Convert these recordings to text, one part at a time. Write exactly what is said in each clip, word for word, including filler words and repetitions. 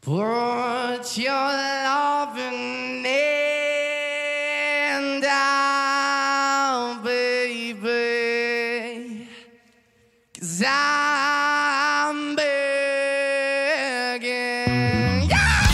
Put your loving hand down, baby, 'cause I'm begging. Yeah!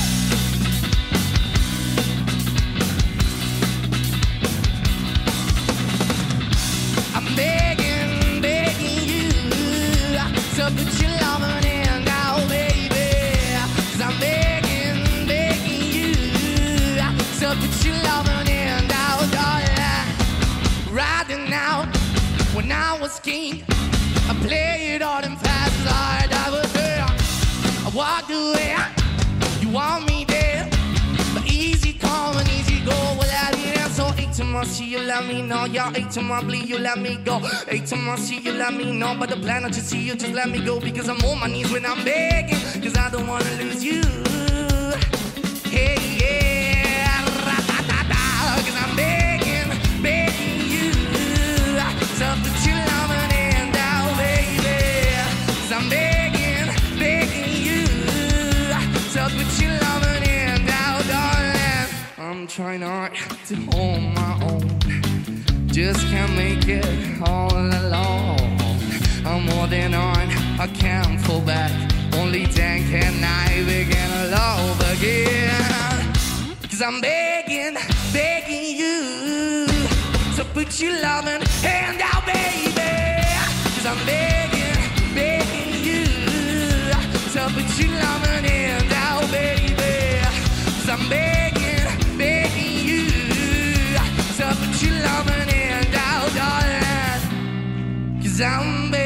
I'm begging, begging you to put your loving hand down, baby, 'cause I'm begging, begging you to put your loving hand down, darling. Riding out when I was king, I played all them fast like I was there. I walked away, you want me there, but easy come and easy go without me there. So eight to my see you let me know, yeah, eight to my bleed you let me go, eight to my see you let me know, but the plan not to see you just let me go, because I'm on my knees when I'm begging, because I don't wanna lose you. Hey yeah, ra-da-da-da, 'cause I'm begging, begging you to put your loving hand down, baby, 'cause I'm begging, begging you to put your loving hand down, darling. I'm trying not to hold my own, just can't make it all alone. I'm holding on, I can't fall back, only then can I begin all over again. 'Cause I'm begging, begging you to put your loving hand out, baby, 'cause I'm begging, begging you to put your loving hand out, baby, 'cause I'm begging, begging you to put your loving hand out, darling, 'cause I'm begging.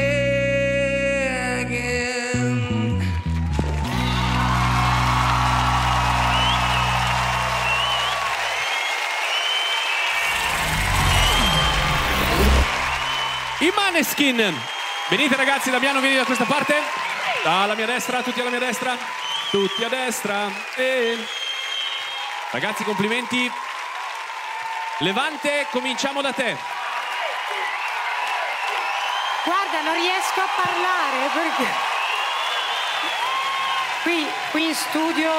I Maneskin. Venite ragazzi, Damiano, vieni da questa parte. Alla mia destra, tutti alla mia destra. Tutti a destra. E... Ragazzi, complimenti. Levante, cominciamo da te. Guarda, non riesco a parlare perché qui, qui in studio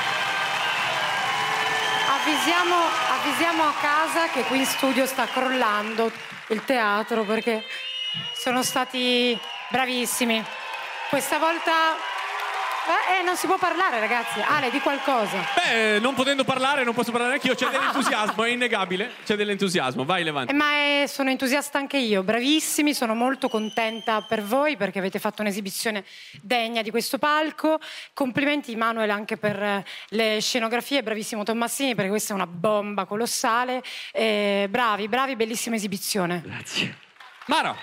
avvisiamo, avvisiamo a casa che qui in studio sta crollando il teatro perché sono stati bravissimi. Questa volta eh, eh, non si può parlare, ragazzi. Ale, di qualcosa. Beh, non potendo parlare, non posso parlare anch'io. C'è dell'entusiasmo, è innegabile. C'è dell'entusiasmo. Vai, Levante. Eh, ma eh, sono entusiasta anche io. Bravissimi, sono molto contenta per voi perché avete fatto un'esibizione degna di questo palco. Complimenti, Manuel, anche per eh, le scenografie. Bravissimo Tommasini, perché questa è una bomba colossale. Eh, bravi, bravi, bellissima esibizione. Grazie. Mara.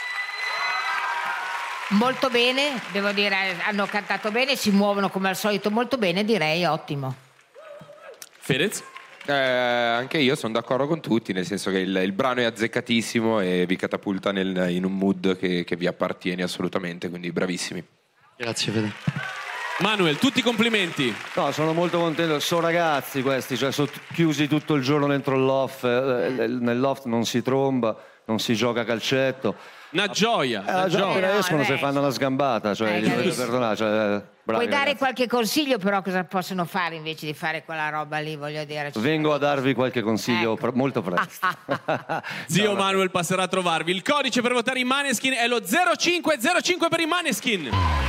Molto bene, devo dire, hanno cantato bene, si muovono come al solito molto bene, direi ottimo. Fedez? Eh, anche io sono d'accordo con tutti, nel senso che il, il brano è azzeccatissimo e vi catapulta nel, in un mood che, che vi appartiene assolutamente, quindi bravissimi. Grazie, Fede. Manuel, tutti i complimenti. No, sono molto contento, sono ragazzi questi, cioè sono chiusi tutto il giorno dentro il loft, eh, nel loft non si tromba, non si gioca a calcetto. Una gioia, Eh, una già gioia. appena no, escono beh. si fanno una sgambata, cioè Eh, li dovete capisco. perdonare, cioè, bravi, Puoi dare ragazzi. qualche consiglio però cosa possono fare invece di fare quella roba lì, voglio dire. Vengo a darvi qualche consiglio Ecco. pre- molto presto. Zio Manuel passerà a trovarvi. Il codice per votare i Maneskin è lo zero cinque zero cinque per i Maneskin.